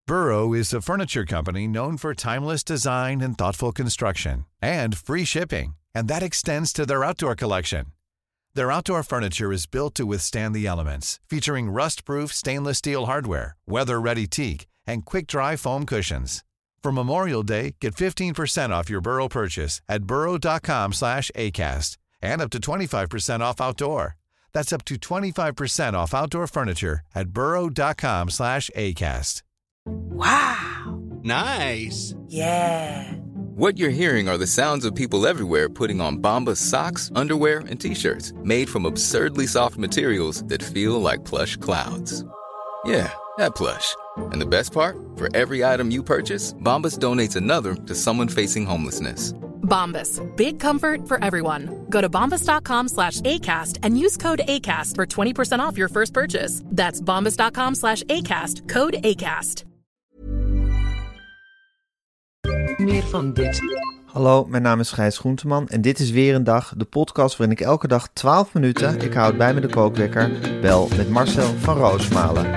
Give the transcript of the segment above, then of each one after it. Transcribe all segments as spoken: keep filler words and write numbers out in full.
Burrow is a furniture company known for timeless design and thoughtful construction, and free shipping, and that extends to their outdoor collection. Their outdoor furniture is built to withstand the elements, featuring rust-proof stainless steel hardware, weather-ready teak, and quick-dry foam cushions. For Memorial Day, get fifteen percent off your Burrow purchase at burrow.com slash ACAST and up to twenty-five percent off outdoor. That's up to twenty-five percent off outdoor furniture at burrow.com slash ACAST. Wow. Nice. Yeah. What you're hearing are the sounds of people everywhere putting on Bombas socks, underwear, and T-shirts made from absurdly soft materials that feel like plush clouds. Yeah, that plush. And the best part? For every item you purchase, Bombas donates another to someone facing homelessness. Bombas. Big comfort for everyone. Go to bombas.com slash ACAST and use code ACAST for twenty percent off your first purchase. That's bombas.com slash ACAST. Code ACAST. Meer van dit. Hallo, mijn naam is Gijs Groenteman en dit is weer een dag, de podcast waarin ik elke dag twaalf minuten, ik houd bij me de kookwekker, bel met Marcel van Roosmalen.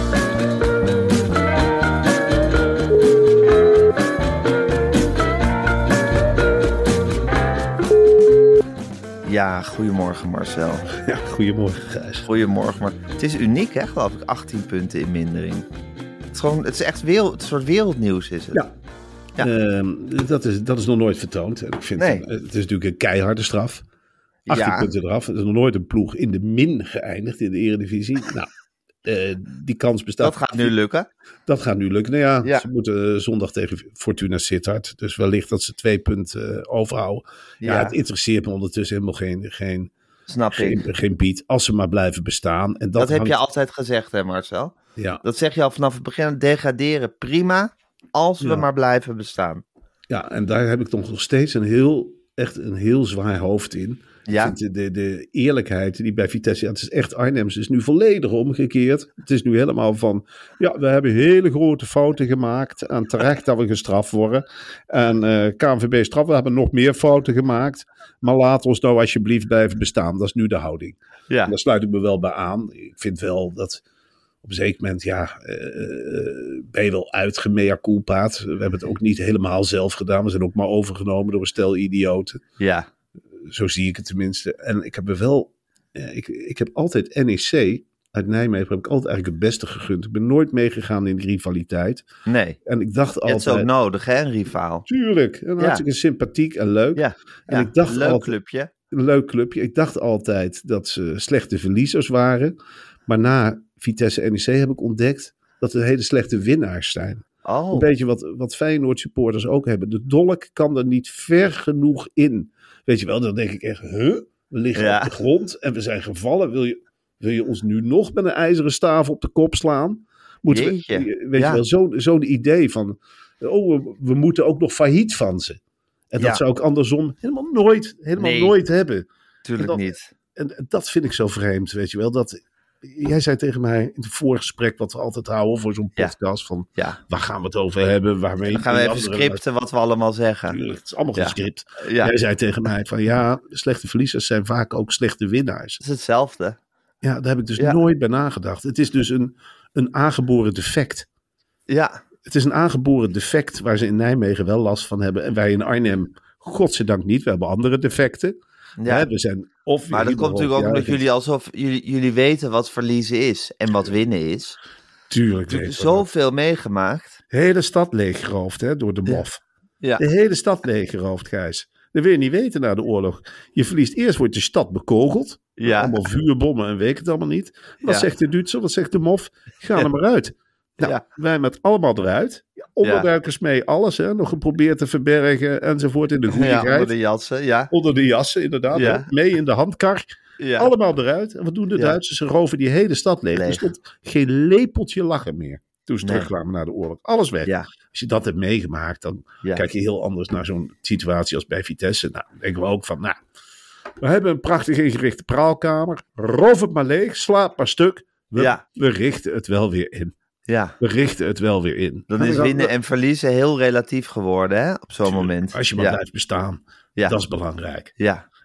Ja, goedemorgen Marcel. Ja, goedemorgen Gijs. Goedemorgen, maar het is uniek hè, geloof ik, achttien punten in mindering. Het is gewoon, het is echt wereld, het soort wereldnieuws is het. Ja, ja. Uh, dat, is, dat is nog nooit vertoond. En ik vind nee. het, het is natuurlijk een keiharde straf. achttien ja. punten eraf. Er is nog nooit een ploeg in de min geëindigd in de Eredivisie. Nou, uh, die kans bestaat. Dat gaat nu lukken. Dat gaat nu lukken. Nou ja, ja. ze moeten uh, zondag tegen Fortuna Sittard. Dus wellicht dat ze twee punten uh, overhouden. Ja. ja, het interesseert me ondertussen helemaal geen... geen Snap geen, ik. Geen bied. Als ze maar blijven bestaan. En dat dat heb hangt... je altijd gezegd hè Marcel? Ja. Dat zeg je al vanaf het begin. Degraderen prima, als we ja. maar blijven bestaan. Ja, en daar heb ik toch nog steeds een heel, echt een heel zwaar hoofd in. Ja. Ik vind de, de, de eerlijkheid die bij Vitesse, ja, het is echt Arnhems, is nu volledig omgekeerd. Het is nu helemaal van, ja, we hebben hele grote fouten gemaakt en terecht dat we gestraft worden. En uh, K N V B straf, we hebben nog meer fouten gemaakt, maar laat ons nou alsjeblieft blijven bestaan. Dat is nu de houding. Ja. En daar sluit ik me wel bij aan. Ik vind wel dat... Op een zeker moment, ja, uh, ben je wel uitgemea culpaat. We hebben het ook niet helemaal zelf gedaan. We zijn ook maar overgenomen door een stel idioten. Ja. Zo zie ik het tenminste. En ik heb er wel, uh, ik, ik heb altijd N E C uit Nijmegen, heb ik altijd eigenlijk het beste gegund. Ik ben nooit meegegaan in de rivaliteit. Nee. En ik dacht altijd... Het is ook nodig, hè, een rivaal. Tuurlijk. En ja. hartstikke sympathiek en leuk. Ja. En ja. ik dacht leuk altijd, clubje. Een leuk clubje. Ik dacht altijd dat ze slechte verliezers waren. Maar na Vitesse N E C heb ik ontdekt dat er hele slechte winnaars zijn. Oh. Een beetje wat, wat Feyenoord supporters ook hebben. De dolk kan er niet ver genoeg in. Weet je wel, dan denk ik echt, huh? We liggen ja. op de grond en we zijn gevallen. Wil je, wil je ons nu nog met een ijzeren staaf op de kop slaan? Moeten we, weet ja. je wel, zo, zo'n idee van, oh, we, we moeten ook nog failliet van ze. En dat ja. zou ik andersom helemaal nooit, helemaal nee. nooit hebben. Tuurlijk en dat, niet. En dat vind ik zo vreemd, weet je wel, dat... Jij zei tegen mij in het voorgesprek wat we altijd houden voor zo'n podcast ja. van ja. waar gaan we het over hebben? Waar we Dan gaan we even scripten wat we allemaal zeggen. Tuurlijk, het is allemaal ja. gescript. Ja. Jij zei tegen mij van ja, slechte verliezers zijn vaak ook slechte winnaars. Dat is hetzelfde. Ja, daar heb ik dus ja. nooit bij nagedacht. Het is dus een, een aangeboren defect. Ja. Het is een aangeboren defect waar ze in Nijmegen wel last van hebben. En wij in Arnhem, godzijdank niet. We hebben andere defecten. Ja. Hè, we zijn of maar dat komt natuurlijk ook omdat jullie alsof jullie, jullie weten wat verliezen is en wat winnen is. Tuurlijk. Je hebt zoveel meegemaakt. De hele stad leeggeroofd hè, door de mof. Ja. Ja. De hele stad leeggeroofd, Gijs. Dat wil je niet weten na de oorlog. Je verliest eerst, wordt de stad bekogeld. Ja. Allemaal vuurbommen en weet het allemaal niet. Wat ja. zegt de Duitser, wat zegt de mof? Ga er maar uit. Nou, ja. wij met allemaal eruit. Onderduikers ja. mee, alles. Hè, nog geprobeerd te verbergen enzovoort in de goedigheid. Ja, onder de jassen, ja. Onder de jassen, inderdaad. Ja. Mee in de handkar. Ja. Allemaal eruit. En wat doen de ja. Duitsers? Ze roven die hele stad leeg. leeg. Er stond geen lepeltje lachen meer toen ze nee. terugkwamen naar de oorlog. Alles weg. Ja. Als je dat hebt meegemaakt, dan ja. kijk je heel anders naar zo'n situatie als bij Vitesse. Nou, dan denken we ook van, nou, we hebben een prachtig ingerichte praalkamer. Roof het maar leeg, slaap maar stuk. We, ja. we richten het wel weer in. Ja. We richten het wel weer in. Dan is winnen en verliezen heel relatief geworden, hè? Op zo'n Tuurlijk, moment. Als je maar ja. blijft bestaan, ja. dat is belangrijk. Ja.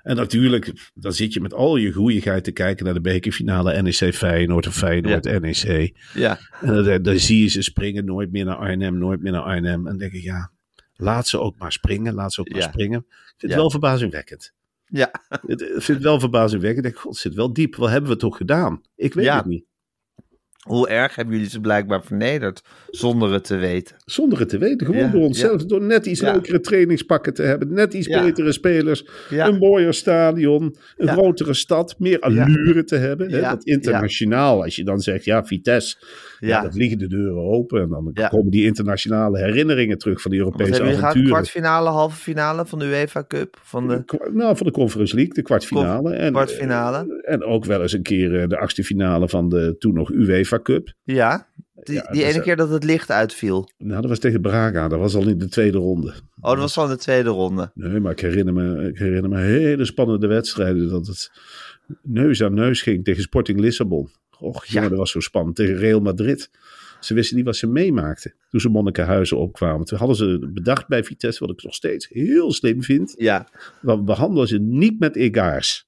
En natuurlijk, dan zit je met al je goeieigheid te kijken naar de bekerfinale N E C Feyenoord of Feyenoord Ja. N E C. Ja. En dan, dan zie je ze springen, nooit meer naar Arnhem, nooit meer naar Arnhem. En dan denk ik, ja, laat ze ook maar springen, laat ze ook maar Ja. springen. Ik vind het Ja. wel verbazingwekkend. Ja. Ik vind het wel verbazingwekkend. Ik denk, god, het zit wel diep. Wat hebben we toch gedaan? Ik weet Ja. het niet. Hoe erg hebben jullie ze blijkbaar vernederd zonder het te weten? Zonder het te weten. Gewoon Ja, door onszelf. ja. Door net iets Ja. leukere trainingspakken te hebben. Net iets Ja. betere spelers. Ja. Een mooier stadion. Een Ja. grotere stad. Meer allure te hebben. Hè? Ja. Want internationaal, als je dan zegt, ja, Vitesse. Ja. Ja. dan vliegen de deuren open. En dan Ja. komen die internationale herinneringen terug van die Wat Europese hebben jullie gehad? avonturen. Kwartfinale, halve finale van de UEFA Cup? Van de Kwa- Nou, van de Conference League, de kwartfinale. En, kwartfinale? En ook wel eens een keer eh, de achtste finale van de toen nog UEFA Cup. Ja, die, Ja, die dat ene is- keer dat het licht uitviel. Nou, dat was tegen Braga. Dat was al in de tweede ronde. Oh, dat was van de tweede ronde. Nee, maar ik herinner me, ik herinner me hele spannende wedstrijden. Dat het neus aan neus ging tegen Sporting Lissabon. Och, Ja. jongen, dat was zo spannend. Tegen Real Madrid. Ze wisten niet wat ze meemaakten toen ze Monnikenhuizen opkwamen. Toen hadden ze bedacht bij Vitesse, wat ik nog steeds heel slim vind. Ja, We behandelen ze niet met egaars.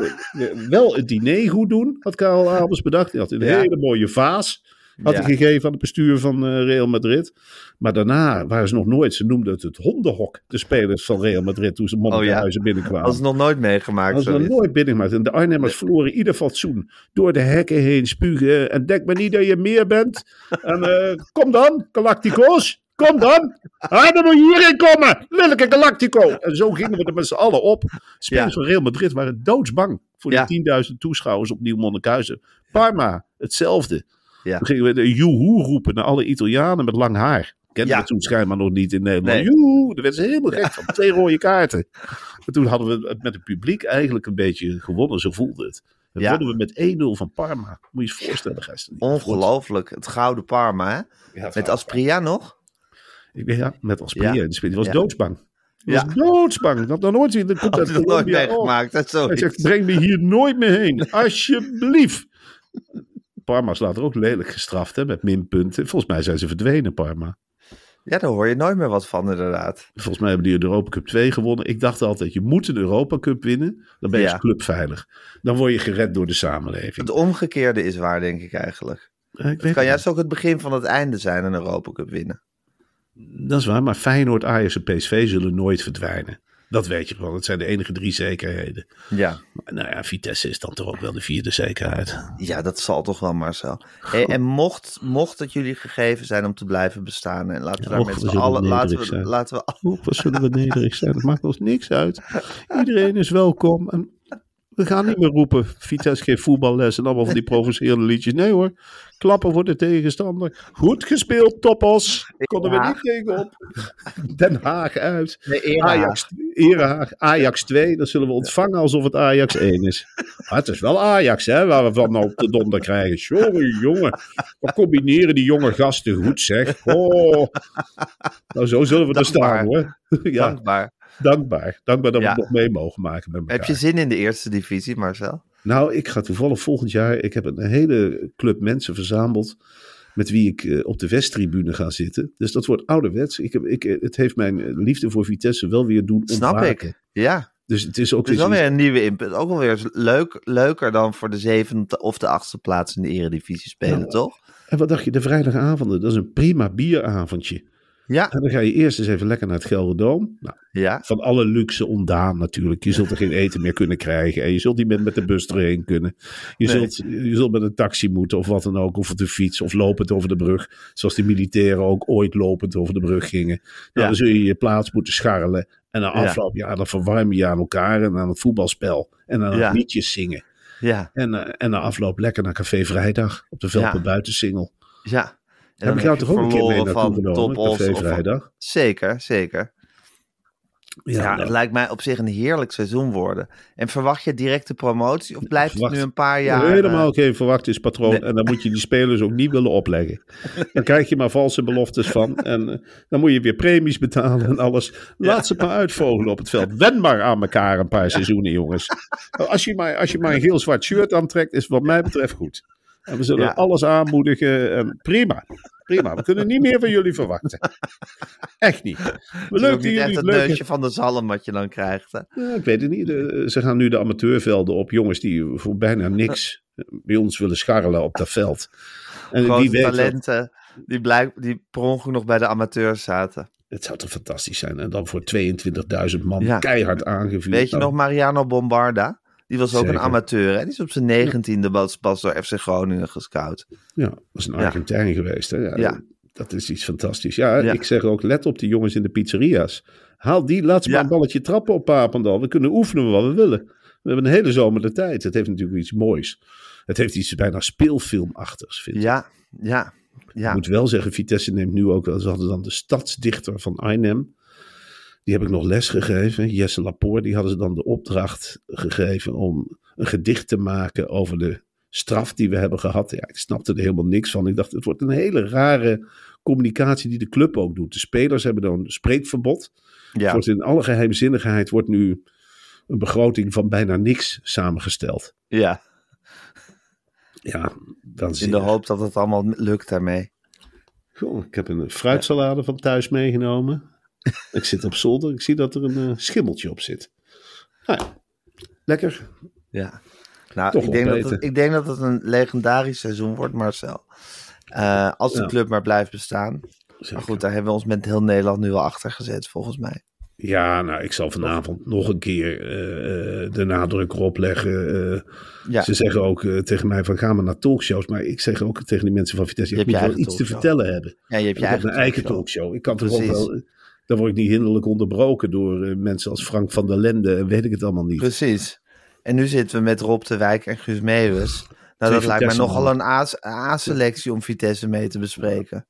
Wel het diner goed doen, had Karel Albers bedacht. Hij had een Ja. hele mooie vaas. Had Ja. hij gegeven aan het bestuur van eh, Real Madrid. Maar daarna waren ze nog nooit. Ze noemden het het hondenhok. De spelers van Real Madrid toen ze Monnikenhuizen binnenkwamen. hadden ze nog nooit meegemaakt. Dat was nog zoiets. nooit binnengemaakt. En de Arnhemmers verloren ieder fatsoen. Door de hekken heen spugen. En denk maar niet dat je meer bent. En eh, kom dan, Galactico's. Kom dan. Ah, dan moet je hierin komen. Lelijke Galactico. En zo gingen we er met z'n allen op. Spelers Ja. van Real Madrid waren doodsbang. Voor die Ja. tienduizend toeschouwers op Nieuw Monnikenhuizen. Parma, hetzelfde. Ja. Dan gingen we de joehoe roepen naar alle Italianen met lang haar. Kenden Ja. we toen schijnbaar nog niet in Nederland. Nee. Joehoe, daar werden ze helemaal gek van. Twee rode kaarten. En toen hadden we het met het publiek eigenlijk een beetje gewonnen. Zo voelde het. Dan Ja. wonnen we met één nul van Parma. Moet je je voorstellen, gasten. Ongelooflijk. Het gouden Parma, hè? Ja, Met Aspria nog? Ik weet, ja, met Aspria. Ja. Die speler die was Ja. doodsbang. Die Ja. was doodsbang. Dat dan nooit zien. Dat komt Had uit je nog nooit Colombia. Oh, meegemaakt. Dat is zo hij zegt, breng me hier nooit meer heen. Alsjeblieft. Parma is later ook lelijk gestraft, hè, met minpunten. Volgens mij zijn ze verdwenen, Parma. Ja, daar hoor je nooit meer wat van, inderdaad. Volgens mij hebben die de Europa Cup twee gewonnen. Ik dacht altijd, je moet een Europa Cup winnen. Dan ben je Ja. als club veilig. Dan word je gered door de samenleving. Het omgekeerde is waar, denk ik eigenlijk. Eh, ik Het weet kan het juist ook het begin van het einde zijn, een Europa Cup winnen. niet. Dat is waar, maar Feyenoord, Ajax en P S V zullen nooit verdwijnen. Dat weet je wel. Dat zijn de enige drie zekerheden. Ja. Maar, nou ja, Vitesse is dan toch ook wel de vierde zekerheid. Ja, dat zal toch wel, Marcel. Hey, en mocht, mocht het jullie gegeven zijn om te blijven bestaan, en laten we Ja, daar och, met we z'n zullen allen, laten nederig we, zijn. laten we al- Oeh, wat zullen we nederig zijn. Dat maakt ons niks uit. Iedereen is welkom. En we gaan niet meer roepen, Vitesse geeft voetballes en allemaal van die provocerende liedjes. Nee hoor, klappen voor de tegenstander. Goed gespeeld, toppos. Konden we Ja. niet tegenop. Den Haag uit. Nee, Eraag. Ajax, Eraag, Ajax twee, dat zullen we ontvangen alsof het Ajax één is. Maar het is wel Ajax, hè, waar we van op de donder krijgen. Jongen, jongen. We combineren die jonge gasten goed, zeg. Oh. Nou, zo zullen we er staan, hoor. Ja, Dankbaar. dankbaar. Dankbaar dat we Ja. het nog mee mogen maken met elkaar. Heb je zin in de eerste divisie, Marcel? Nou, ik ga toevallig volgend jaar... Ik heb een hele club mensen verzameld... met wie ik uh, op de Westtribune ga zitten. Dus dat wordt ouderwets. Ik heb, ik, het heeft mijn liefde voor Vitesse wel weer doen Snap ontwaken. ik. Ja. Dus het is ook Het is wel weer weer een nieuwe input. Ook wel weer leuk, leuker dan voor de zevende of de achtste plaats in de eredivisie spelen, Ja. toch? En wat dacht je, de vrijdagavonden, dat is een prima bieravondje. Ja. En dan ga je eerst eens even lekker naar het Gelderdoom. Nou, Ja. van alle luxe ontdaan natuurlijk. Je zult er geen eten meer kunnen krijgen. En je zult niet meer met de bus erheen kunnen. Je, Nee. zult, je zult met een taxi moeten of wat dan ook. Of op de fiets of lopend over de brug. Zoals de militairen ook ooit lopend over de brug gingen. Nou, Ja. dan zul je je plaats moeten scharrelen. En na Ja. afloop, ja, dan verwarm je je aan elkaar. En aan het voetbalspel. En aan Ja. het liedjes zingen. Ja. En, uh, en na afloop lekker naar Café Vrijdag. Op de Velpen Ja. Buitensingel. Ja. En Heb ik jou toch ook een keer mee naartoe van genomen? Top-Os Café of van- Vrijdag. Zeker, zeker. Ja, nou, het lijkt mij op zich een heerlijk seizoen worden. En verwacht je directe promotie of blijft verwacht- het nu een paar jaar... Helemaal eh, geen verwachtingspatroon. Nee. En dan moet je die spelers ook niet willen opleggen. Dan krijg je maar valse beloftes van. En uh, dan moet je weer premies betalen en alles. Laat ze maar uitvogelen op het veld. Wen maar aan elkaar een paar seizoenen, jongens. Als je maar, als je maar een geel-zwart shirt aantrekt, is het wat mij betreft goed. En we zullen Ja. alles aanmoedigen. En prima, prima. We kunnen niet meer van jullie verwachten. Echt niet. Het We is leuk ook dat niet echt jullie het het leuk neusje van de zalm wat je dan krijgt. Hè? Ja, ik weet het niet. De- ze gaan nu de amateurvelden op. Jongens die voor bijna niks bij ons willen scharrelen op dat veld. En Grote wie weet wat- talenten die, blijk, die per ongeluk nog bij de amateurs zaten. Het zou toch fantastisch zijn. En dan voor tweeëntwintigduizend man Ja. keihard aangevuurd. Weet je Nou, nog Mariano Bombarda? Die was ook Zeker. een amateur. Hè? Die is op zijn negentiende pas, pas door F C Groningen gescout. Ja, dat is een Ja. Argentijn geweest. Hè? Ja, Ja. Dat is iets fantastisch. Ja, Ja. ik zeg ook, let op die jongens in de pizzeria's. Haal die, laat ze Ja. maar een balletje trappen op Papendal. We kunnen oefenen wat we willen. We hebben een hele zomer de tijd. Het heeft natuurlijk iets moois. Het heeft iets bijna speelfilmachtigs, vind ik. Ja, ja, ja. Ik moet wel zeggen, Vitesse neemt nu ook, ze hadden dan de stadsdichter van Arnhem. Die heb ik nog les gegeven. Jesse Lapoor, die hadden ze dan de opdracht gegeven om een gedicht te maken over de straf die we hebben gehad. Ja, ik snapte er helemaal niks van. Ik dacht, het wordt een hele rare communicatie die de club ook doet. De spelers hebben dan een spreekverbod. Het ja. wordt in alle geheimzinnigheid wordt nu een begroting van bijna niks samengesteld. ja. Ja, dan In zie de je. hoop dat het allemaal lukt daarmee. Goh, ik heb een fruitsalade van thuis meegenomen. Ik zit op zolder. Ik zie dat er een eh, schimmeltje op zit. Nou ja, lekker. Ja. Nou, Toch ik denk, dat opeten. het, ik denk dat het een legendarisch seizoen wordt, Marcel. Eh, als de Ja. club maar blijft bestaan. Maar goed, daar hebben we ons met heel Nederland nu al achter gezet, volgens mij. Ja, nou, ik zal vanavond nog een keer eh, eh, de nadruk erop leggen. Eh, Ja. Ze zeggen ook eh, tegen mij van, ga maar naar talkshows. Maar ik zeg ook tegen die mensen van Vitesse, Je je hebt moet je wel iets eigen te talkshow. vertellen hebben. Ja, je hebt je Ik heb eigen een eigen talkshow. talkshow. Ik kan toch ook Precies. wel... Dan word ik niet hinderlijk onderbroken door eh, mensen als Frank van der Lende en weet ik het allemaal niet. Precies. En nu zitten we met Rob de Wijk en Guus Meeuwis. Nou, Twee dat lijkt mij Vitesse nogal mannen. een A- A-selectie om Vitesse mee te bespreken.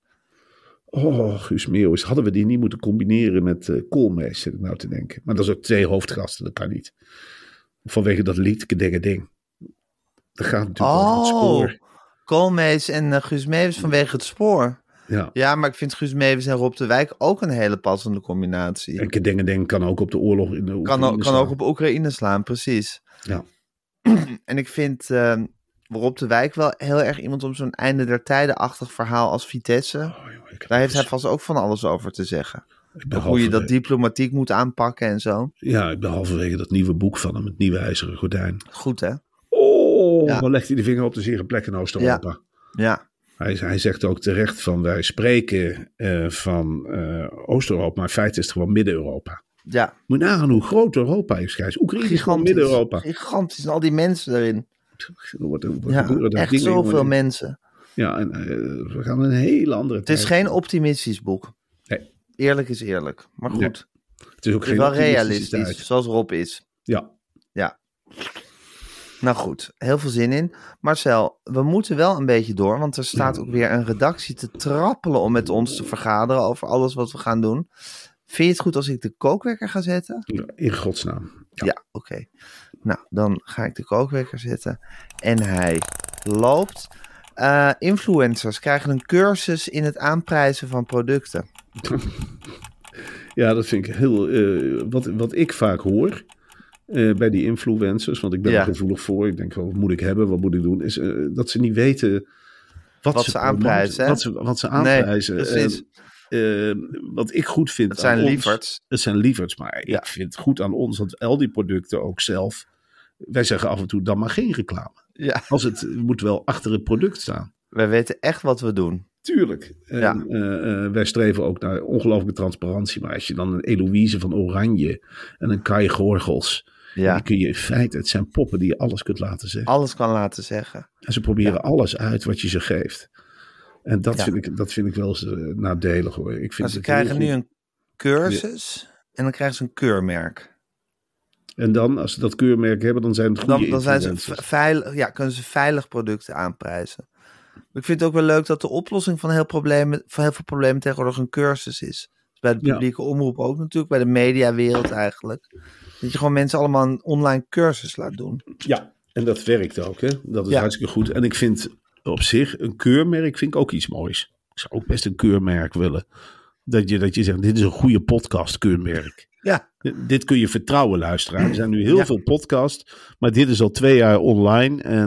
Oh, Guus Meeuwis. Hadden we die niet moeten combineren met uh, Koolmees, zit ik nou te denken. Maar dat is ook twee hoofdgasten, dat kan niet. Vanwege dat lied, Kedenge Ding. Dat gaat natuurlijk over het Oh, spoor. Koolmees en uh, Guus Meeuwis vanwege het spoor. Ja. Ja, maar ik vind Guus Meeuwis en Rob de Wijk ook een hele passende combinatie. En Kedenge Ding kan ook op de oorlog in de Kan, Oekraïne ook, kan staan. ook op Oekraïne slaan, precies. Ja. En ik vind uh, Rob de Wijk wel heel erg iemand om zo'n einde der tijden-achtig verhaal als Vitesse. Oh, joh, ik heb Daar heeft hij dus- vast ook van alles over te zeggen. ik ben Hoe je dat halverwege- diplomatiek moet aanpakken en zo. Ja, ik ben halverwege dat nieuwe boek van hem, het nieuwe IJzeren Gordijn. Goed, hè? Oh, Ja. dan legt hij de vinger op de zere plek in Oost-Europa. Ja, Hij, hij zegt ook terecht van wij spreken eh, van eh, Oost-Europa, maar in feite is het gewoon Midden-Europa. ja. Moet je nagaan hoe groot Europa is, Gijs. Oekraïne is gewoon Midden-Europa. Gigantisch. En al die mensen erin. Er wordt, er wordt Ja, gebeuren daar echt dingen, zoveel jongen. mensen. Ja, en eh, we gaan een hele andere Het is tijd. geen optimistisch boek. Nee. Eerlijk is eerlijk. Maar goed, Nee. Het is ook het is geen wel optimistische realistisch, tijd. zoals Rob is. Ja, Ja. Nou goed, heel veel zin in. Marcel, we moeten wel een beetje door, want er staat ook weer een redactie te trappelen om met ons te vergaderen over alles wat we gaan doen. Vind je het goed als ik de kookwekker ga zetten? ja, in godsnaam. Ja, ja oké. Nou, dan ga ik de kookwekker zetten. En hij loopt. Uh, influencers krijgen een cursus in het aanprijzen van producten. Ja, dat vind ik heel... Uh, wat, wat ik vaak hoor uh, bij die influencers, want ik ben Ja. er gevoelig voor. Ik denk, wat moet ik hebben, wat moet ik doen? Is uh, dat ze niet weten wat, Wat ze, ze aanprijzen, hè? Wat ze, wat ze aanprijzen. Nee, precies. Uh, uh, wat ik goed vind Het zijn aan ons- lieverds. Het zijn lieverds, maar Ja. ik vind het goed aan ons dat al die producten ook zelf... Wij zeggen af en toe dan maar geen reclame. Ja, Als het het moet wel achter het product staan. wij weten echt wat we doen. Tuurlijk. En, Ja. eh, eh, wij streven ook naar ongelooflijke transparantie. Maar als je dan een Eloïse van Oranje en een Kai Gorgels... Ja, die kun je in feite... Het zijn poppen die je alles kunt laten zeggen. alles kan laten zeggen. En ze proberen alles uit wat je ze geeft. En dat, Ja. vind, ik, dat vind ik wel eens uh, nadelig hoor. Ik vind Maar ze het heel krijgen nu goed. een cursus en dan krijgen ze een keurmerk. En dan, als ze dat keurmerk hebben, dan zijn het goede Dan, dan zijn ze influencers. v- veilig, ja, kunnen ze veilig producten aanprijzen. Ik vind het ook wel leuk dat de oplossing van heel, problemen, van heel veel problemen tegenwoordig een cursus is. Dus bij de Ja. publieke omroep ook natuurlijk, bij de mediawereld eigenlijk. Dat je gewoon mensen allemaal een online cursus laat doen. Ja, en dat werkt ook. Hè? Dat is Ja. hartstikke goed. En ik vind op zich een keurmerk vind ik ook iets moois. Ik zou ook best een keurmerk willen. Dat je, dat je zegt, dit is een goede podcast keurmerk. Ja, Dit kun je vertrouwen, luisteraar. Er zijn nu heel Ja. veel podcasts, maar dit is al twee jaar online. En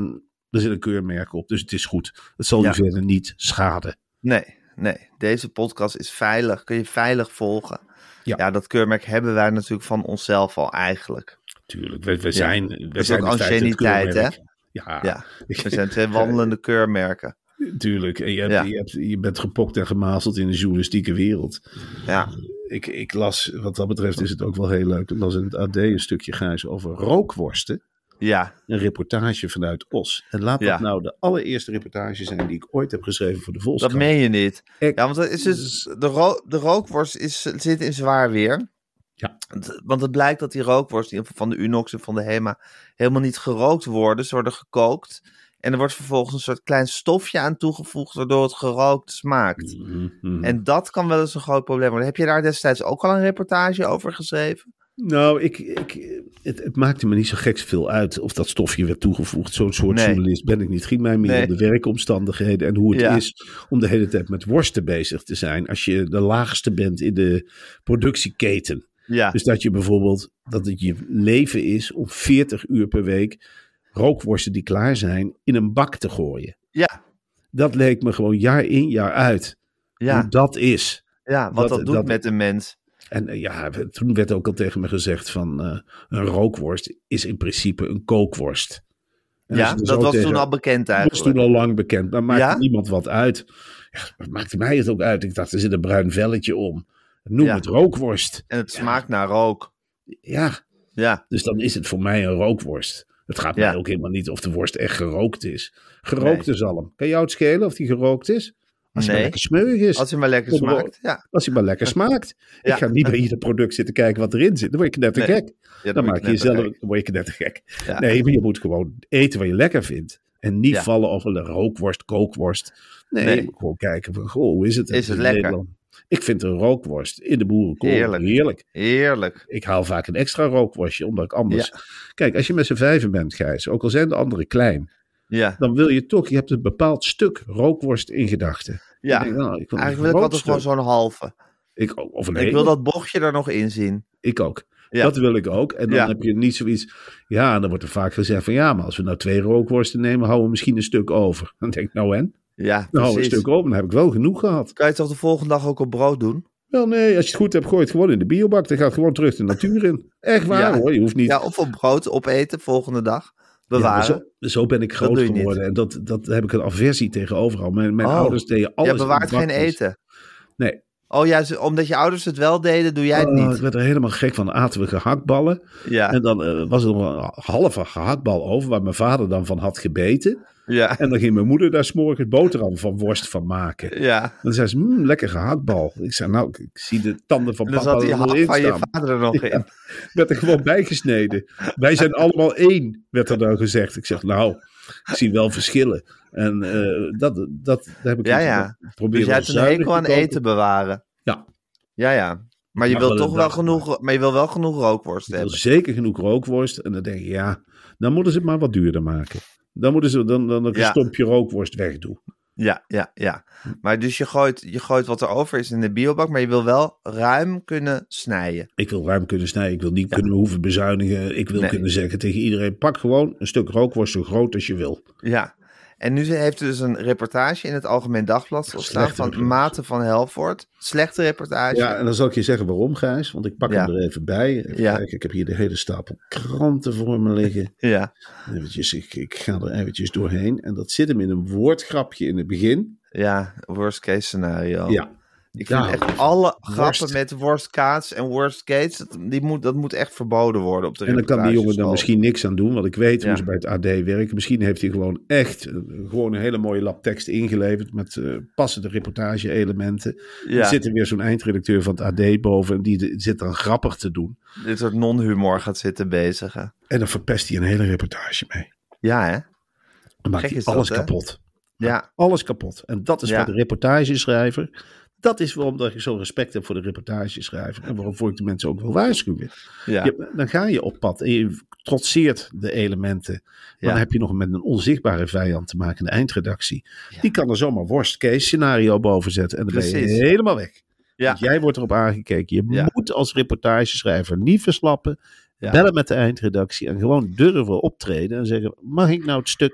Er zit een keurmerk op, dus het is goed. Het zal Ja. je verder niet schaden. Nee, nee. Deze podcast is veilig. Kun je veilig volgen. Ja. Ja, dat keurmerk hebben wij natuurlijk van onszelf al eigenlijk. Tuurlijk, we, we zijn, we is zijn ook in feite het anciëniteit, keurmerk. hè? Ja, Ja, we zijn twee wandelende keurmerken. tuurlijk. En je, hebt, Ja. je, hebt, je bent gepokt en gemazeld in de journalistieke wereld. Ja, Ik, ik las, wat dat betreft is het ook wel heel leuk. Ik las in het A D een stukje, Gijs, over rookworsten. ja, Een reportage vanuit Os. En laat dat Ja. nou de allereerste reportage zijn die ik ooit heb geschreven voor de dat Volkskrant. meen je niet. Ik- Ja, want dat is dus, de, ro- de rookworst is, zit in zwaar weer. Ja. Het- Want het blijkt dat die rookworst, in ieder geval van de Unox en van de Hema, helemaal niet gerookt worden. Ze worden gekookt. En er wordt vervolgens een soort klein stofje aan toegevoegd, waardoor het gerookt smaakt. Mhm, mhm. En dat kan wel eens een groot probleem worden. Heb je daar destijds ook al een reportage over geschreven? Nou, ik, ik, het, het maakte me niet zo gek veel uit of dat stofje werd toegevoegd. Zo'n soort Nee. journalist ben ik niet. Het ging mij meer Nee. om de werkomstandigheden en hoe het Ja. is om de hele tijd met worsten bezig te zijn. Als je de laagste bent in de productieketen. Ja, Dus dat je bijvoorbeeld, dat het je leven is om veertig uur per week rookworsten die klaar zijn in een bak te gooien. ja, Dat leek me gewoon jaar in jaar uit. ja, Hoe dat is. ja wat dat- dat, doet dat- met een mens. En eh, ja, toen werd ook al tegen me gezegd van eh, een rookworst is in principe een kookworst. En als Ja, je er dat zo was tegen- toen al bekend Dat was eigenlijk. toen al lang bekend, maar maakte Ja? niemand wat uit. Ja, wat maakte mij het ook uit? Ik dacht, er zit een bruin velletje om. Noem Ja. het rookworst. En het smaakt naar rook. Ja, Ja, dus dan is het voor mij een rookworst. Het gaat Ja. mij ook helemaal niet of de worst echt gerookt is. Gerookte Nee. zalm. Kan jou het schelen of die gerookt is? Als hij Nee. maar lekker smeuig is. als hij maar lekker Kom erop. smaakt. Ja, Als hij maar lekker smaakt. Ja. Ik ga niet bij ieder product zitten kijken wat erin zit. Dan word je net te Nee. gek. ja Dan word maak ik je net jezelf, gek. dan word je net te gek. Ja. Nee, maar je moet gewoon eten wat je lekker vindt. En niet Ja. vallen over een rookworst, kookworst. Nee, Nee. je moet gewoon kijken van, goh, hoe is het? Is het in lekker? Nederland? Ik vind een rookworst in de boerenkool Heerlijk. heerlijk. Heerlijk. Ik haal vaak een extra rookworstje, omdat ik anders... Kijk, als je met z'n vijven bent, Gijs, ook al zijn de anderen klein, Ja, dan wil je toch, je hebt een bepaald stuk rookworst in gedachten. ja. Ik denk, nou, ik wil een Eigenlijk wil ik groot altijd gewoon stuk. zo'n halve. Ik, ook, of een Ik hele. wil dat bochtje er nog in zien. Ik ook. Ja. Dat wil ik ook. En dan Ja. heb je niet zoiets... Ja, dan wordt er vaak gezegd van... Ja, maar als we nou twee rookworsten nemen... houden we misschien een stuk over. Dan denk ik, nou en? Ja, Dan houden we een precies. stuk over. Dan heb ik wel genoeg gehad. Kan je het toch de volgende dag ook op brood doen? Wel nee, als je het goed hebt, gooi het gewoon in de biobak. Dan gaat het gewoon terug de natuur in. Echt waar Ja. hoor. Je hoeft niet... Ja, of op brood opeten volgende dag. Ja, maar Bewaren. zo, zo ben ik groot doe je geworden. En dat, dat heb ik een aversie tegen overal. Mijn, mijn Oh. ouders deden alles Jij bewaart in geen bakjes. eten. Nee. Oh ja, ze- omdat je ouders het wel deden, doe jij het Oh, niet. ik werd er helemaal gek van. Aten we gehaktballen. Ja, En dan eh, was er nog een halve gehaktbal over. Waar mijn vader dan van had gebeten. ja, En dan ging mijn moeder daar 's morgens boterham van worst van maken. ja. En dan zei ze, mmm, lekker gehaktbal. Ik zei, nou, ik, ik zie de tanden van En dan papa zat die er hap nog in van je staan. vader er nog Ja. in. Werd er gewoon bijgesneden. Wij zijn allemaal één, werd er dan gezegd. Ik zeg, nou, ik zie wel verschillen. En eh, dat, dat, dat heb ik Ja, niet- ja. probeer Dus jij wel hebt een zuinig hekel aan te koken. eten bewaren. Ja. Ja, ja. Maar je mag wil wel toch een wel dag, genoeg, maar je wil wel genoeg rookworst Ik wil hebben. zeker genoeg rookworst. En dan denk ik, ja, dan moeten ze het maar wat duurder maken. Dan moeten ze dan, dan een Ja. stompje rookworst wegdoen. Ja, ja, ja. Maar dus je gooit, je gooit wat er over is in de biobak, maar je wil wel ruim kunnen snijden. Ik wil ruim kunnen snijden. Ik wil niet kunnen hoeven bezuinigen. Ik wil Nee. kunnen zeggen tegen iedereen, pak gewoon een stuk rookworst zo groot als je wil. Ja. En nu heeft er dus een reportage in het Algemeen Dagblad gestaan Slechte van reportage. Maarten van Helvoort. Slechte reportage. Ja, en dan zal ik je zeggen waarom, Gijs. Want ik pak Ja. hem er even bij. Even Ja. kijken, ik heb hier de hele stapel kranten voor me liggen. Ja, Eventjes, ik, ik ga er eventjes doorheen. En dat zit hem in een woordgrapje in het begin. ja, worst case scenario. Ja. Ik Daar vind hou echt ik van. alle Worst. grappen met worst kaats en worst case, dat, die moet, dat moet echt verboden worden op de En dan kan die jongen dan reportageschool. misschien niks aan doen. Want ik weet Ja. hoe ze bij het A D werken. Misschien heeft hij gewoon echt eh, gewoon een hele mooie lap tekst ingeleverd. Met eh, passende reportage-elementen. Ja, Er zit er weer zo'n eindredacteur van het A D boven. En die de- zit dan grappig te doen. dit soort non-humor gaat zitten bezigen. En dan verpest hij een hele reportage mee. Ja, hè? Dan maakt Gek hij is dat, alles hè? kapot. Ja, Alles kapot. En dat is Ja. voor de reportageschrijver. Dat is waarom dat ik zo'n respect heb voor de reportageschrijver. En waarom ik de mensen ook wil waarschuwen. ja. Je- dan ga je op pad en je trotseert de elementen. Dan Ja. heb je nog met een onzichtbare vijand te maken, de eindredactie. Die kan er zomaar worst case scenario boven zetten. En dan ben Precies. je helemaal weg. Ja. Want jij wordt erop aangekeken. Je Ja. moet als reportageschrijver niet verslappen. Ja. Bellen met de eindredactie en gewoon durven optreden. En zeggen, mag ik nou het stuk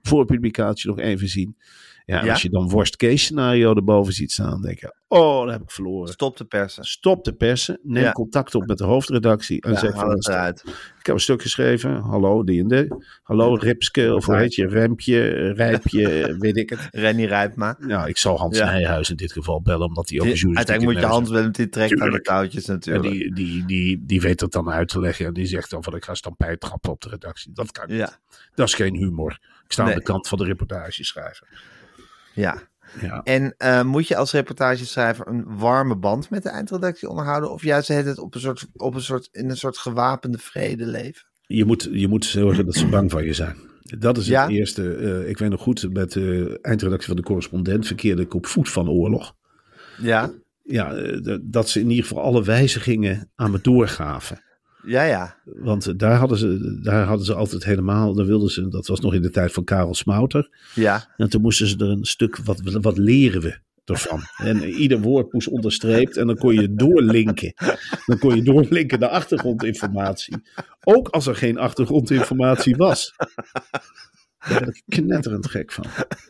voor publicatie nog even zien. Ja, en Ja? als je dan worst case scenario erboven ziet staan, dan denk je, oh, dan heb ik verloren. Stop de persen. Stop de persen, neem Ja. contact op met de hoofdredactie en Ja, zeg haal van, het eruit. ik heb een stuk geschreven, hallo die en de, hallo Ripske, of hoe heet je, Rempje, Rijpje, weet ik het. Renny Rijpma. Nou, ik zal Hans Ja. Nijhuis in dit geval bellen, omdat hij ook een Die- journalistiek uiteindelijk moet je Hans wel, die trekt aan de Tuurlijk. touwtjes En natuurlijk. die, die, die, die weet het dan uit te leggen en die zegt dan van, ik ga stampij trappen op de redactie. Dat kan niet. Ja, Dat is geen humor. Ik sta Nee. aan de kant van de reportageschrijver. ja. Ja. En uh, moet je als reportageschrijver een warme band met de eindredactie onderhouden? Of juist het op een soort, op een soort, in een soort gewapende vrede leven? Je moet, je moet zorgen dat ze bang van je zijn. Dat is Ja? het eerste. Uh, ik weet nog goed, met de eindredactie van de Correspondent verkeerde ik op voet van oorlog. Ja, Ja, uh, de, dat ze in ieder geval alle wijzigingen aan me doorgaven. ja, ja. Want daar hadden ze, daar hadden ze altijd helemaal, daar wilden ze, dat was nog in de tijd van Karel Smouter. Ja, En toen moesten ze er een stuk, wat, wat leren we ervan? En ieder woord moest onderstreept en dan kon je doorlinken. Dan kon je doorlinken naar achtergrondinformatie. Ook als er geen achtergrondinformatie was. Daar ben ik knetterend gek van.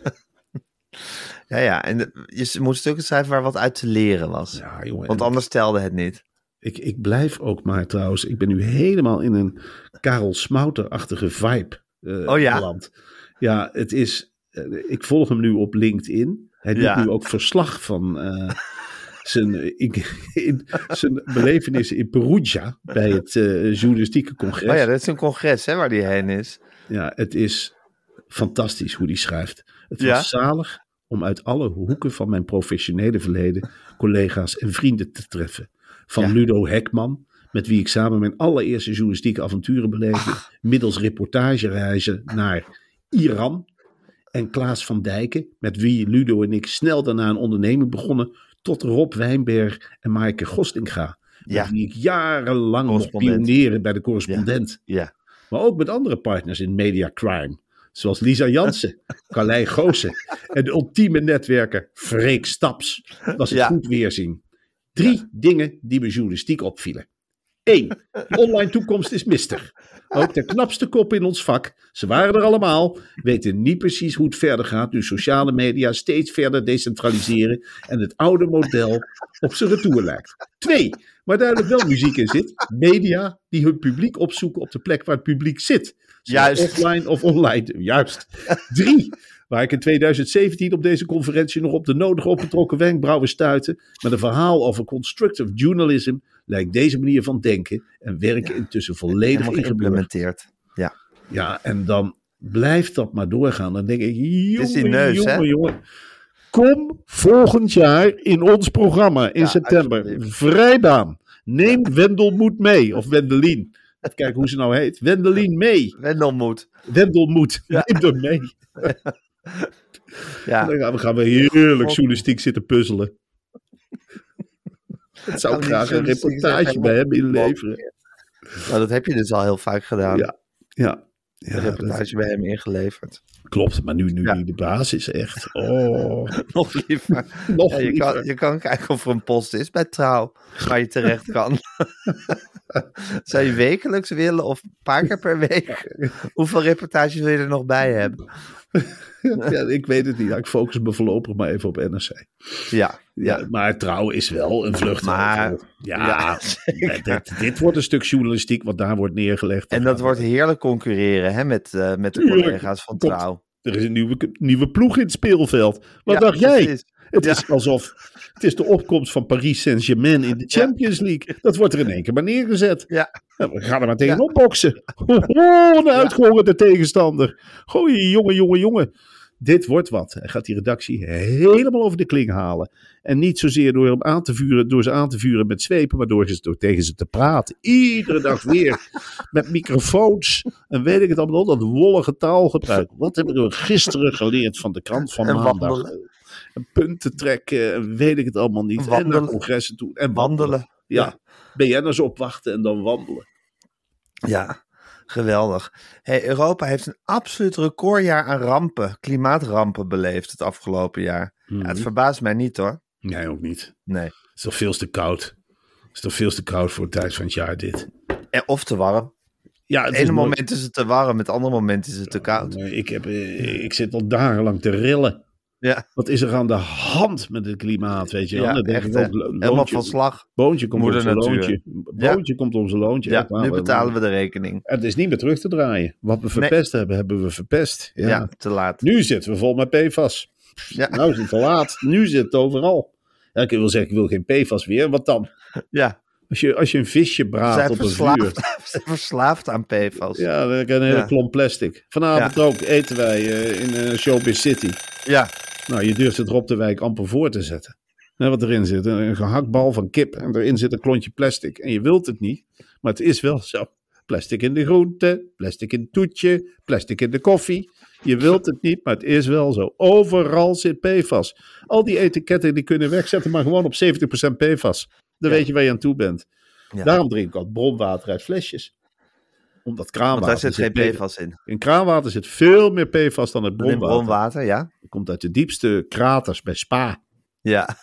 ja, ja. En de- je moet stukken schrijven waar wat uit te leren was. Ja, jongen. Want en anders telde het niet. ik, ik blijf ook maar trouwens, ik ben nu helemaal in een Karel Smouter-achtige vibe uh, Oh ja? beland. Ja, het is, uh, ik volg hem nu op LinkedIn. Hij doet Ja. nu ook verslag van uh, zijn, in, in, zijn belevenissen in Perugia bij het uh, journalistieke congres. Oh ja, dat is een congres hè, waar die heen is. Ja, het is fantastisch hoe die schrijft. Het Ja? was zalig om uit alle hoeken van mijn professionele verleden collega's en vrienden te treffen. Van Ja. Ludo Hekman, met wie ik samen mijn allereerste journalistieke avonturen beleefde, middels reportagereizen naar Iran. En Klaas van Dijken, met wie Ludo en ik snel daarna een onderneming begonnen, tot Rob Wijnberg en Maaike Gostinga. Ja. Met wie ik jarenlang mocht Correspondent. pioneren bij de Correspondent. Ja, Maar ook met andere partners in media crime. Zoals Lisa Jansen, Carlijn Goossen en de ultieme netwerker Freek Staps. Was het Ja. goed weerzien. Drie dingen die me journalistiek opvielen. Eén, de online toekomst is mistig. Ook de knapste kop in ons vak, ze waren er allemaal, weten niet precies hoe het verder gaat nu sociale media steeds verder decentraliseren en het oude model op zijn retour lijkt. Twee, waar duidelijk wel muziek in zit, media die hun publiek opzoeken op de plek waar het publiek zit. Zowel Juist. Offline of online, juist. Drie, waar ik in tweeduizend zeventien op deze conferentie nog op de nodige opgetrokken wenkbrauwen stuitte, met een verhaal over constructive journalism, lijkt deze manier van denken en werken intussen volledig helemaal ingeburgerd. geïmplementeerd. Ja. Ja, en dan blijft dat maar doorgaan. Dan denk ik, is die jongen, neus, hè? jongen, jongen. Kom volgend jaar in ons programma in Ja, september. alsjeblieft. Vrijbaan. Neem Wendelmoed mee. Of Wendelien. Even kijken hoe ze nou heet. Wendelien mee. Wendelmoed. Wendelmoed. Ja. Neem er mee. Ja. Dan gaan we, gaan we heerlijk journalistiek zitten puzzelen. Ik zou Gaan die graag een journalistiek reportage zeggen, bij hem helemaal- inleveren. Nou, dat heb je dus al heel vaak gedaan. Ja, ja. Een Ja, reportage dat bij hem ingeleverd. klopt. Maar nu, nu Ja. die de basis echt. Oh, Nog liever. nog Ja, je, liever. kan, je kan kijken of er een post is bij Trouw waar je terecht kan. Zou je wekelijks willen of een paar keer per week? Hoeveel reportages wil je er nog bij hebben? Ja, ik weet het niet. Ja, ik focus me voorlopig maar even op N R C. Ja, Ja, ja. maar Trouw is wel een vlucht. Maar- ja, ja, ja, dit, dit wordt een stuk journalistiek wat daar wordt neergelegd. En dat wordt heerlijk concurreren hè, met, uh, met de Tuurlijk. collega's van Komt. Trouw. Er is een nieuwe, nieuwe ploeg in het speelveld. Wat Ja, dacht jij? precies. Het Ja. is alsof het is de opkomst van Paris Saint-Germain in de Champions League. Dat wordt er in één keer maar neergezet. Ja. Nou, we gaan er maar tegenop boksen. Oh, een uitgehongerde tegenstander. Goeie jongen, jongen, jongen. Dit wordt wat. Hij gaat die redactie helemaal over de kling halen. En niet zozeer door, hem aan te vuren, door ze aan te vuren met zwepen, maar door, ze, door tegen ze te praten. Iedere dag weer. Met microfoons. En weet ik het allemaal, dat wollige taalgebruik. Wat hebben we gisteren geleerd van de krant van En maandag? wandelen. En punten trekken en weet ik het allemaal niet. En Wandelen. naar congressen toe. En wandelen. Wandelen. Ja. B N'ers opwachten en dan wandelen. Ja, geweldig. Hey, Europa heeft een absoluut recordjaar aan rampen, klimaatrampen beleefd het afgelopen jaar. Ja, het verbaast mij niet hoor. Nee, ook niet. Nee. Het is toch veel te koud. Het is toch veel te koud voor de tijd van het jaar dit. En, of te warm. Ja, Het het ene is mooi. moment is het te warm, het andere moment is het te koud. Nee, ik, heb, eh, ik zit al dagenlang te rillen. Ja, Wat is er aan de hand met het klimaat, weet je wel? ja Dan denk echt ik hè. ook, lo- Helemaal loontje- van slag. Boontje komt Moeder om zijn natuur. loontje. Ja. Boontje komt om zijn loontje. Ja, Echt waar. nu betalen we de rekening. Het is niet meer terug te draaien. Wat we verpest hebben, hebben we verpest. Ja. Ja, te laat. Nu zitten we vol met P F A S. Ja. Nou is het te laat. Nu zit het overal. Ja, ik wil zeggen, ik wil geen P F A S weer. Wat dan? Ja, Als je, als je een visje we braadt zijn op een verslaafd, vuur. we zijn verslaafd aan P F A S. Ja. Ja, dan heb je een hele Ja. klomp plastic. Vanavond ook eten wij eh, in eh, Showbiz City. ja, Nou, je durft het er op de wijk amper voor te zetten. En wat erin zit, een gehaktbal van kip. En erin zit een klontje plastic. En je wilt het niet, maar het is wel zo. Plastic in de groente, plastic in het toetje, plastic in de koffie. Je wilt het niet, maar het is wel zo. Overal zit P F A S. Al die etiketten die kunnen wegzetten, maar gewoon op zeventig procent P F A S. Dan Ja. weet je waar je aan toe bent. Ja. Daarom drink ik altijd bronwater uit flesjes. Omdat want kraanwater... daar zit geen P- P F A S in. In kraanwater zit veel meer P F A S dan het In bronwater. bronwater, ja. Het komt uit de diepste kraters bij Spa. Ja.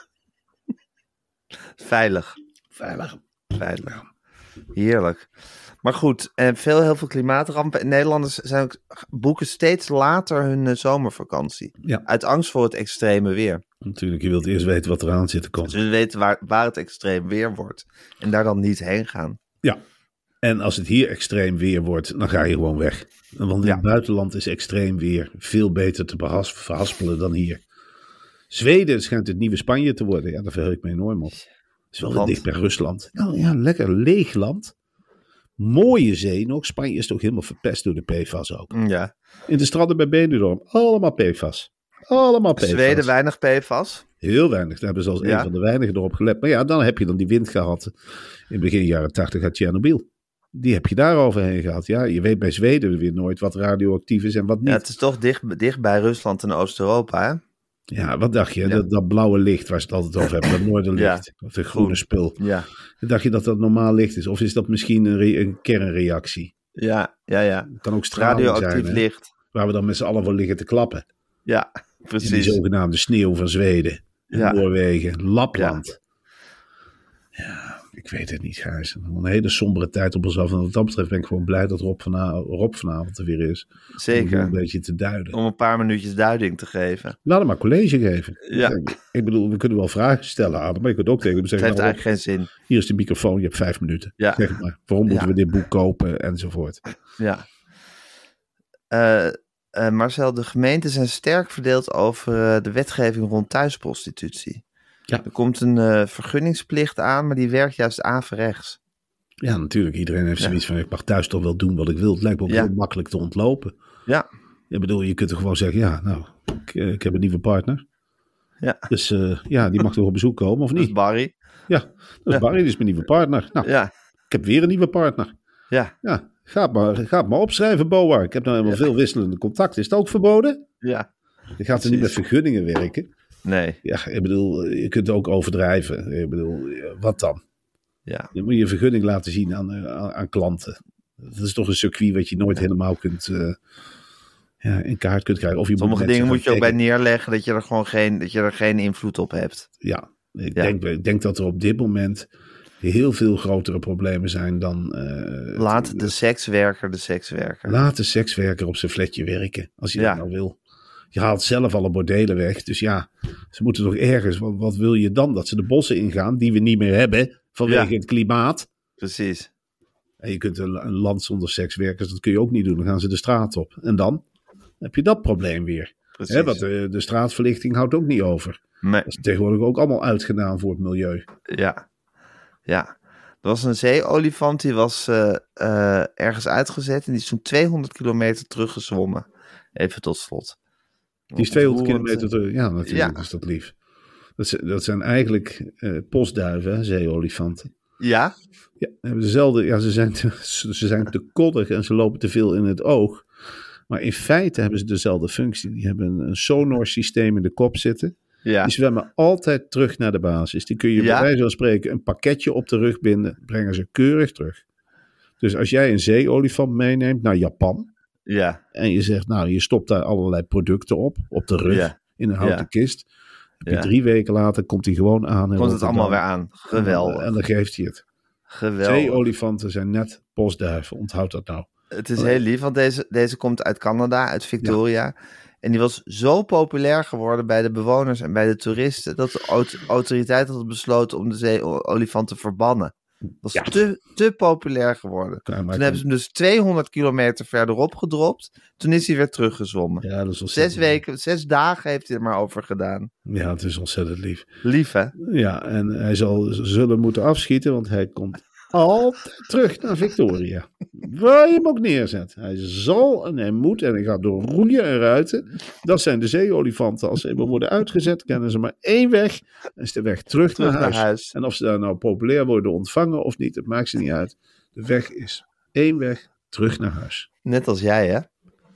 Veilig. Veilig. Veilig. Heerlijk. Maar goed, en veel, heel veel klimaatrampen. Nederlanders zijn ook, boeken steeds later hun eh, zomervakantie. Ja. Uit angst voor het extreme weer. Natuurlijk, je wilt eerst weten wat eraan zit te Dus komen. we weten waar, waar het extreem weer wordt. En daar dan niet heen gaan. Ja. En als het hier extreem weer wordt, dan ga je gewoon weg. Want in Ja. het buitenland is extreem weer veel beter te behas- verhaspelen dan hier. Zweden schijnt het nieuwe Spanje te worden. Ja, daar verheug ik me enorm op. Het is wel Want- dicht bij Rusland. Nou ja, lekker leeg land. Mooie zee nog. Spanje is toch helemaal verpest door de P F A S ook. Ja. In de stranden bij Benidorm, allemaal P F A S. Allemaal P F A S. Zweden weinig P F A S. Heel weinig. Daar hebben ze als Ja. een van de weinigen erop gelet. Maar ja, dan heb je dan die wind gehad. In begin jaren tachtig uit Tsjernobyl. Die heb je daar overheen gehad. Ja, je weet bij Zweden weer nooit wat radioactief is en wat niet. Ja, Ja, het is toch dicht, dicht bij Rusland en Oost-Europa, hè? wat dacht je? Ja. Dat, dat blauwe licht waar ze het altijd over hebben. Dat noorderlicht. Of de groene Groen. spul. Ja. Dacht je dat dat normaal licht is? Of is dat misschien een, re- een kernreactie? Ja, ja, ja. Het kan ook straling Radioactief zijn. hè? licht. Waar we dan met z'n allen voor liggen te klappen. Ja, In die precies. zogenaamde sneeuw van Zweden. En Ja. Noorwegen. Lapland. Ja. ik weet het niet, Gijs. Een hele sombere tijd op ons af. En wat dat betreft ben ik gewoon blij dat Rob, vana- Rob vanavond er weer is. Om het Zeker. een beetje te duiden. Om een paar minuutjes duiding te geven. Laat hem maar college geven. Ja. Ik, ik bedoel, we kunnen wel vragen stellen aan hem. Maar je kunt ook tegen hem Het zeggen, heeft nou, Rob, eigenlijk geen zin. hier is de microfoon, je hebt vijf minuten. Ja. Zeg maar, waarom moeten Ja. we dit boek kopen enzovoort. Ja. Eh, eh, Marcel, de gemeenten zijn sterk verdeeld over eh, de wetgeving rond thuisprostitutie. Ja. Er komt een eh, vergunningsplicht aan, maar die werkt juist averechts. Ja, natuurlijk. Iedereen heeft Ja. zoiets van, ik mag thuis toch wel doen wat ik wil. Het lijkt me ook Ja. heel makkelijk te ontlopen. Ja, Ik bedoel, je kunt er gewoon zeggen, ja, nou, ik, eh, ik heb een nieuwe partner. ja. Dus eh, ja, die mag toch op bezoek komen, of Dat is niet? Barry. Ja, dat is Ja. Barry, die is mijn nieuwe partner. Nou, Ja, ik heb weer een nieuwe partner. ja, Ja, ga het maar, ga het maar opschrijven, Boa. Ik heb nou helemaal Ja. veel wisselende contacten. Is het ook verboden? ja. Je gaat er niet met Precies. vergunningen werken. Nee, Ja, ik bedoel, je kunt ook overdrijven. Ik bedoel, wat dan? ja. Je moet je vergunning laten zien aan, eh, aan, aan klanten. Dat is toch een circuit wat je nooit helemaal kunt, eh, ja, in kaart kunt krijgen. Of je Sommige moet mensen dingen moet je gaan ook bij taggen. neerleggen dat je er gewoon geen, dat je er geen invloed op hebt. Ja, ik, Ja. Denk, ik denk dat er op dit moment heel veel grotere problemen zijn dan... eh, Laat de sekswerker de sekswerker. Laat de sekswerker op zijn flatje werken, als je Ja. dat nou wil. Je haalt zelf alle bordelen weg, dus ja, ze moeten toch ergens... Wat, wat wil je dan? Dat ze de bossen ingaan, die we niet meer hebben, vanwege Ja. het klimaat. Precies. En je kunt een, een land zonder sekswerkers, dat kun je ook niet doen. Dan gaan ze de straat op. En dan heb je dat probleem weer. Precies. Hè, want de, de straatverlichting houdt ook niet over. Nee. Dat is tegenwoordig ook allemaal uitgedaan voor het milieu. Ja, ja. Er was een zeeolifant die was eh, eh, ergens uitgezet en die is toen tweehonderd kilometer teruggezwommen. Even tot slot. Die is tweehonderd Roerend, kilometer terug. Ja, natuurlijk Ja. is dat lief. Dat, zijn- dat zijn eigenlijk eh, postduiven, hè, zeeolifanten. Ja? Ja, hebben dezelfde, ja ze, zijn te, ze zijn te koddig en ze lopen te veel in het oog. Maar in feite hebben ze dezelfde functie. Die hebben een, een sonar-systeem in de kop zitten. Ja. Die zwemmen altijd terug naar de basis. Die kun je Ja? bij wijze van spreken een pakketje op de rug binden. Brengen ze keurig terug. Dus als jij een zeeolifant meeneemt naar Japan. Ja. En je zegt, nou, je stopt daar allerlei producten op. Op de rug. Ja. In een houten Ja. kist. Heb je Ja. drie weken later komt hij gewoon aan. in Komt het allemaal weer Rotterdam. aan. Geweldig. En dan geeft hij het. Geweldig. Zeeolifanten zijn net bosduiven, onthoud dat nou. Het is heel lief, want deze, deze komt uit Canada, uit Victoria. Ja. En die was zo populair geworden bij de bewoners en bij de toeristen, dat de aut- autoriteit had besloten om de zeeolifant te verbannen. Dat was ja. te, te populair geworden. Ja, Toen hebben ze hem dus tweehonderd kilometer verderop gedropt. Toen is hij weer teruggezwommen. Ja, dat is zes weken, zes dagen heeft hij er maar over gedaan. Ja, het is ontzettend lief. Lief, hè? Ja, en hij zal zullen moeten afschieten, want hij komt altijd terug naar Victoria. Waar je hem ook neerzet. Hij zal en hij moet en hij gaat door roeien en ruiten. Dat zijn de zeeolifanten. Als ze eenmaal worden uitgezet, kennen ze maar één weg. Dat is de weg terug, terug naar, huis. naar huis. En of ze daar nou populair worden ontvangen of niet, dat maakt ze niet uit. De weg is één weg terug naar huis. Net als jij, hè?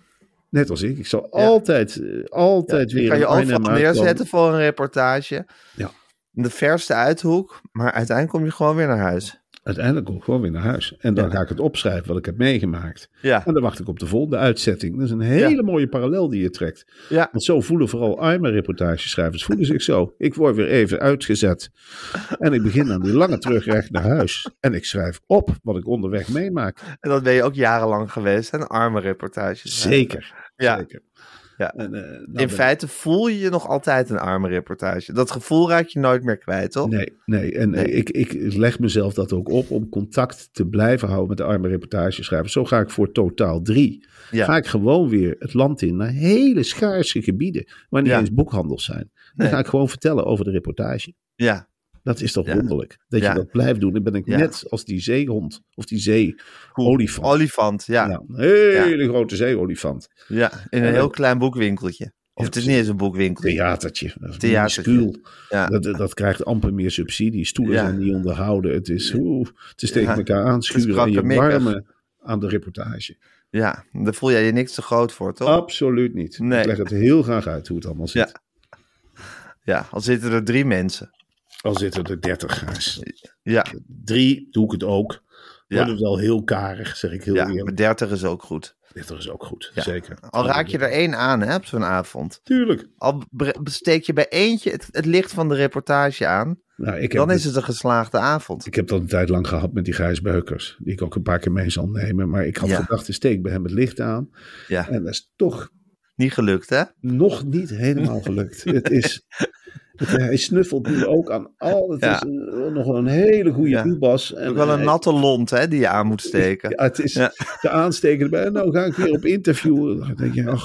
Net als ik. Ik zal ja. altijd, uh, altijd ja, weer... Kan je overal neerzetten voor een reportage. Ja. De verste uithoek, maar uiteindelijk kom je gewoon weer naar huis. Uiteindelijk kom ik gewoon weer naar huis. En dan ja. ga ik het opschrijven wat ik heb meegemaakt. Ja. En dan wacht ik op de volgende uitzetting. Dat is een hele ja. mooie parallel die je trekt. Ja. Want zo voelen vooral arme reportageschrijvers voelen zich zo. Ik word weer even uitgezet. En ik begin aan die lange terugweg naar huis. En ik schrijf op wat ik onderweg meemaak. En dat ben je ook jarenlang geweest, hè? Een arme reportages. Zeker. Ja. Zeker. Ja. En, uh, nou in feite ik... voel je je nog altijd een arme reportage. Dat gevoel raak je nooit meer kwijt, toch? Nee, nee. en nee. Ik, ik leg mezelf dat ook op om contact te blijven houden met de arme reportageschrijvers. Zo ga ik voor Totaal drie. Ja. Ga ik gewoon weer het land in naar hele schaarse gebieden waar niet ja. eens boekhandels zijn. Dan nee. ga ik gewoon vertellen over de reportage. Ja. Dat is toch ja. wonderlijk, dat ja. je dat blijft doen. Dan ben ik ja. net als die zeehond of die zeeolifant. Olifant, ja. ja. Een hele ja. grote zeeolifant. Ja, in een en, heel klein boekwinkeltje. Of ja, het is niet eens een boekwinkeltje. Theatertje. Theatertje. Ja. Dat, dat krijgt amper meer subsidie. Stoelen ja. zijn niet onderhouden. Het is, oeh, het is tegen ja. elkaar aanschuren en je warmen aan de reportage. Ja, daar voel jij je niks te groot voor, toch? Absoluut niet. Nee. Ik leg het heel graag uit hoe het allemaal zit. Ja, ja al zitten er drie mensen. Al zitten er dertig gaars. Ja. Drie doe ik het ook. Wordt ja. het wel heel karig, zeg ik heel ja, eerlijk. Maar dertig is ook goed. dertig is ook goed, ja. zeker. Al raak je er één aan, hè, op zo'n avond. Tuurlijk. Al besteek je bij eentje het, het licht van de reportage aan. Nou, ik dan heb is het een geslaagde avond. Ik heb dat een tijd lang gehad met die Gijs Beukers. Die ik ook een paar keer mee zal nemen. Maar ik had ja. gedacht, steek bij hem het licht aan. Ja. En dat is toch... Niet gelukt, hè? Nog niet helemaal gelukt. Het is... Hij snuffelt nu ook aan al. Het ja. is een, nog een hele goede ja. toebas. Ook wel een hij, natte lont, hè, die je aan moet steken. Ja, het is ja. de aansteker erbij. En nou ga ik weer op interview. Dan denk je, ach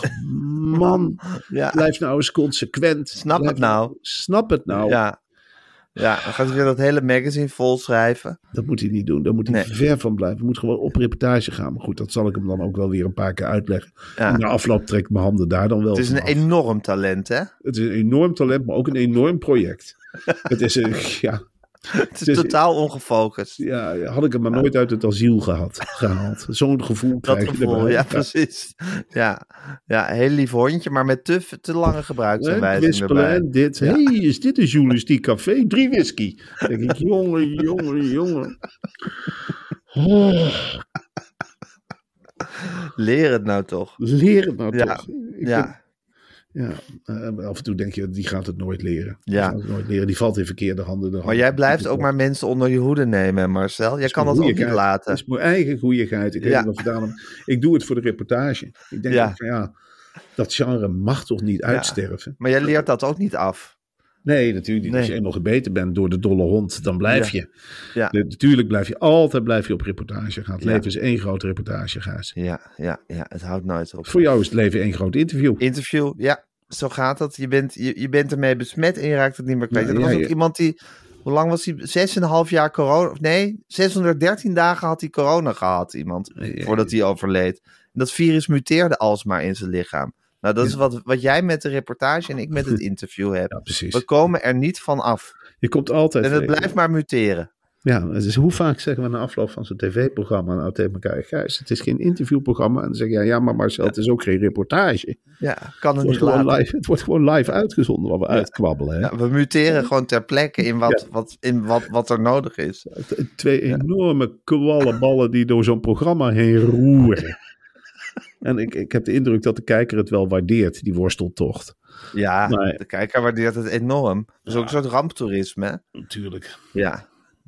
man, ja. blijf nou eens consequent. Snap blijf het nou. Snap het nou. Ja. Ja, dan gaat hij weer dat hele magazine vol schrijven. Dat moet hij niet doen. Daar moet hij nee. ver van blijven. Hij moet gewoon op reportage gaan. Maar goed, dat zal ik hem dan ook wel weer een paar keer uitleggen. Ja. En na afloop trek ik mijn handen daar dan wel Het is een af. enorm talent, hè? Het is een enorm talent, maar ook een enorm project. Het is een, ja... Het is dus, totaal ongefocust. Ja, had ik hem maar ja. nooit uit het asiel gehad, gehaald. Zo'n gevoel dat krijg gevoel, je erbij. Ja, ja, precies. Ja, ja, heel lief hondje, maar met te, te lange gebruiksaanwijzingen erbij. En dit. Ja. Hé, hey, is dit een journalistiek café? Drie whisky. Dan denk ik, jongen, jongen, jongen. Oh. Leer het nou toch. Leer het nou ja. toch. Ik ja. Vind, Ja, uh, af en toe denk je, die gaat het nooit leren. Die ja. gaat het nooit leren. Die valt in verkeerde handen. De maar handen. jij blijft ook maar mensen onder je hoede nemen, Marcel. Jij kan dat ook niet laten. Het is mijn eigen goeieheid. Ik, ja. ik doe het voor de reportage. Ik denk ja. van ja, dat genre mag toch niet ja. uitsterven. Maar jij leert dat ook niet af. Nee, natuurlijk niet. Nee. Als je eenmaal gebeten bent door de dolle hond, dan blijf ja. je. Ja. De, natuurlijk blijf je, altijd blijf je op reportage gaan. Het ja. leven is één grote reportage, Gijs. Ja, ja, ja, het houdt nooit op. Voor jou is het leven één groot interview. Interview, ja. Zo gaat het. Je bent, je, je bent ermee besmet en je raakt het niet meer kwijt. Ja, er was ja, ook ja. iemand die, hoe lang was hij? Zes en een half jaar corona, nee, zeshonderddertien dagen had hij corona gehad, iemand, ja, ja, voordat hij overleed. En dat virus muteerde alsmaar in zijn lichaam. Nou, dat ja. is wat, wat jij met de reportage en ik met het interview hebben. Ja, we komen er niet van af. Je komt altijd. En het blijft ja. maar muteren. Ja, dus hoe vaak zeggen we na afloop van zo'n tv-programma nou tegen elkaar, Gijs, het is geen interviewprogramma. En dan zeg je, ja, ja maar Marcel, ja. het is ook geen reportage. Ja, kan het, het niet laten. Live, het wordt gewoon live uitgezonden wat we ja. uitkwabbelen. Hè? Ja, we muteren ja. gewoon ter plekke in wat, ja. wat, in wat, wat er nodig is. Twee ja. enorme kwallenballen die door zo'n programma heen roeren. En ik, ik heb de indruk dat de kijker het wel waardeert, die worsteltocht. Ja, maar, de kijker waardeert het enorm. Dat is ja. ook een soort ramptoerisme. Natuurlijk. Ja.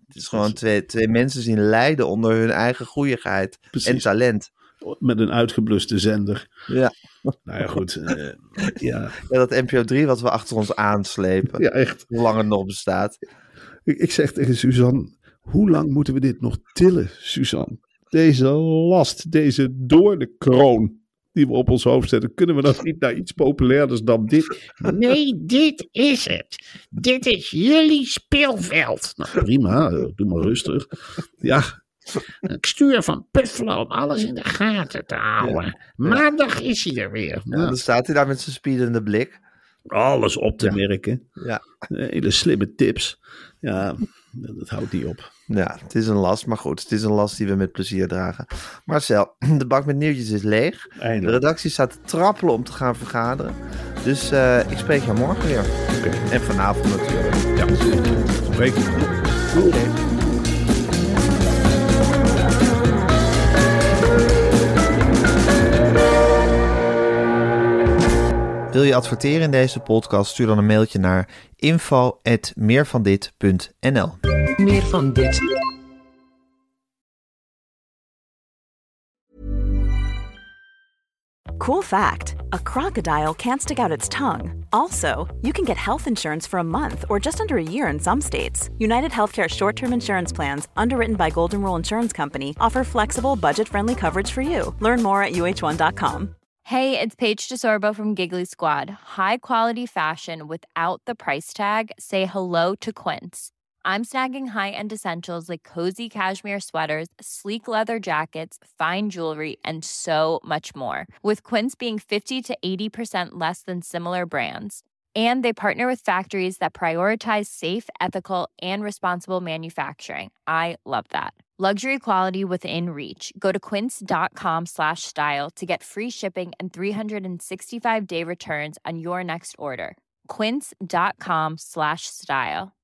Het is gewoon twee, twee mensen zien lijden onder hun eigen goeieigheid Precies. en talent. Met een uitgebluste zender. Ja. Nou ja, goed. Uh, ja. ja, dat N P O drie wat we achter ons aanslepen. Ja, echt. Hoe lang het nog bestaat. Ik, ik zeg tegen Suzanne, hoe lang moeten we dit nog tillen, Suzanne? Deze last, deze doornenkroon die we op ons hoofd zetten. Kunnen we dat niet naar iets populairders dan dit? Nee, dit is het. Dit is jullie speelveld. Nou, prima, doe maar rustig. Ja. Ik stuur van Puffelen om alles in de gaten te houden. Ja. Maandag is hij er weer. Ja, dan staat hij daar met zijn spiedende blik. Alles op te ja. merken. Ja. Hele slimme tips. Ja, dat houdt niet op. Ja, het is een last, maar goed. Het is een last die we met plezier dragen. Marcel, de bak met nieuwtjes is leeg. Eindelijk. De redactie staat te trappelen om te gaan vergaderen. Dus uh, ik spreek jou morgen weer. Okay. En vanavond natuurlijk. Ja, spreek je. Oké. Okay. Wil je adverteren in deze podcast? Stuur dan een mailtje naar info at meervandit punt n l. Meer van dit. Cool fact, a crocodile can't stick out its tongue. Also, you can get health insurance for a month or just under a year in some states. United Healthcare short-term insurance plans, underwritten by Golden Rule Insurance Company, offer flexible, budget-friendly coverage for you. Learn more at U H one dot com. Hey, it's Paige DeSorbo from Giggly Squad. High quality fashion without the price tag. Say hello to Quince. I'm snagging high-end essentials like cozy cashmere sweaters, sleek leather jackets, fine jewelry, and so much more. With Quince being fifty to eighty percent less than similar brands. And they partner with factories that prioritize safe, ethical, and responsible manufacturing. I love that. Luxury quality within reach. Go to quince.com slash style to get free shipping and three sixty-five day returns on your next order. Quince.com slash style.